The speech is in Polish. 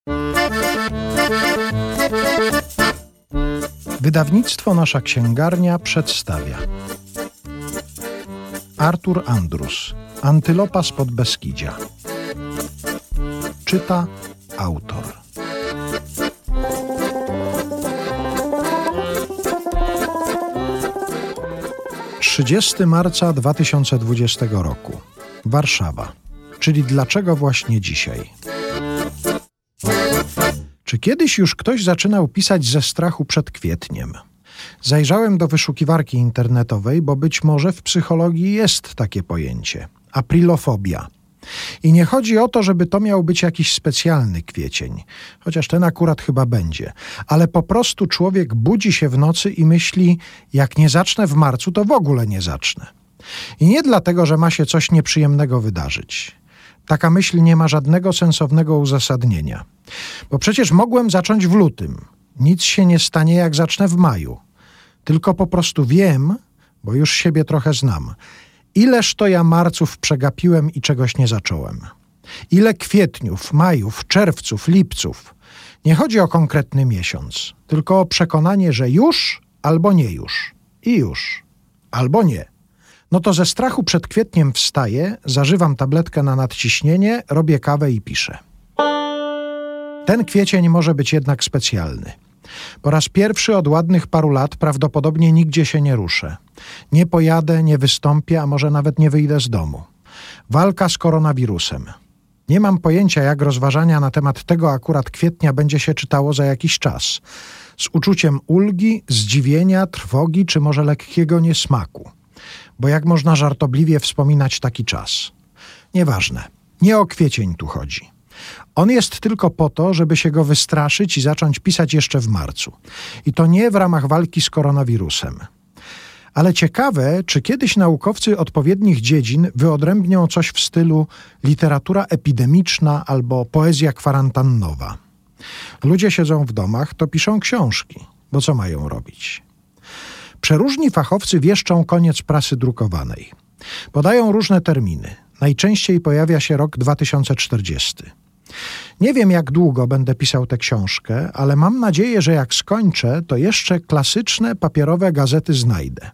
Wydawnictwo Nasza Księgarnia przedstawia Artur Andrus, Antylopa spod Beskidzia. Czyta autor. Trzydziesty marca 2020 roku. Warszawa. Czyli dlaczego właśnie dzisiaj? Czy kiedyś już ktoś zaczynał pisać ze strachu przed kwietniem? Zajrzałem do wyszukiwarki internetowej, bo być może w psychologii jest takie pojęcie. Aprilofobia. I nie chodzi o to, żeby to miał być jakiś specjalny kwiecień, chociaż ten akurat chyba będzie, ale po prostu człowiek budzi się w nocy i myśli, jak nie zacznę w marcu, to w ogóle nie zacznę. I nie dlatego, że ma się coś nieprzyjemnego wydarzyć. Taka myśl nie ma żadnego sensownego uzasadnienia. Bo przecież mogłem zacząć w lutym. Nic się nie stanie, jak zacznę w maju. Tylko po prostu wiem, bo już siebie trochę znam, ileż to ja marców przegapiłem i czegoś nie zacząłem. Ile kwietniów, majów, czerwców, lipców. Nie chodzi o konkretny miesiąc, tylko o przekonanie, że już albo nie już. I już. Albo nie. No to ze strachu przed kwietniem wstaję, zażywam tabletkę na nadciśnienie, robię kawę i piszę. Ten kwiecień może być jednak specjalny. Po raz pierwszy od ładnych paru lat prawdopodobnie nigdzie się nie ruszę. Nie pojadę, nie wystąpię, a może nawet nie wyjdę z domu. Walka z koronawirusem. Nie mam pojęcia, jak rozważania na temat tego akurat kwietnia będzie się czytało za jakiś czas. Z uczuciem ulgi, zdziwienia, trwogi czy może lekkiego niesmaku. Bo jak można żartobliwie wspominać taki czas? Nieważne. Nie o kwiecień tu chodzi. On jest tylko po to, żeby się go wystraszyć i zacząć pisać jeszcze w marcu. I to nie w ramach walki z koronawirusem. Ale ciekawe, czy kiedyś naukowcy odpowiednich dziedzin wyodrębnią coś w stylu literatura epidemiczna albo poezja kwarantannowa. Ludzie siedzą w domach, to piszą książki, bo co mają robić? Przeróżni fachowcy wieszczą koniec prasy drukowanej. Podają różne terminy. Najczęściej pojawia się rok 2040. Nie wiem, jak długo będę pisał tę książkę, ale mam nadzieję, że jak skończę, to jeszcze klasyczne papierowe gazety znajdę.